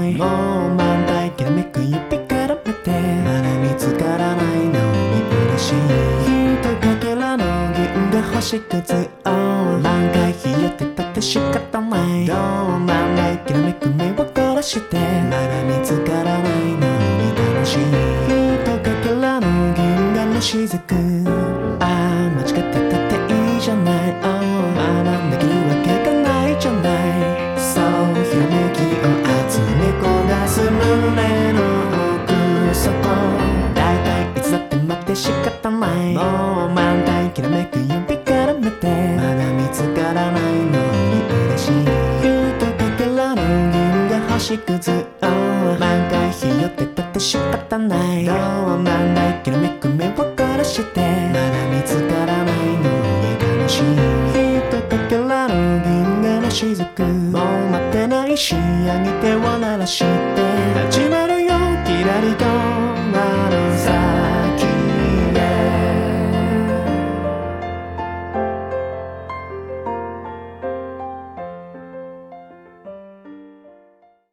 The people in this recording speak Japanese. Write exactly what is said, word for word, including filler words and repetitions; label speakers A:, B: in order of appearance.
A: ない。もう満タイきらめく指からめてまだ見つからないのに嬉しい。ひとかけらの銀が星屑を何回ひよってたって仕方ない。どう満タイきらめく目を凝らしてまだ見つからないのに楽しい。ひとかけらの銀河の雫、ああ間違ってたっていいじゃない。oh、学んできるわけがないじゃない。そうひらめきを集め焦がす胸の奥底、だいたいいつだって待って仕方ない。もう満タイきらめく指からめてまだ見つからないのに嬉しい。ひとかけらの銀河星屑を何回ひよってたって仕方ない。どう満タイきらめく目を凝らしてまだ見つからないのに楽しい。ひとかけらの銀河の雫、もう待ってないし上げ手を鳴らして始まるよキラリとなる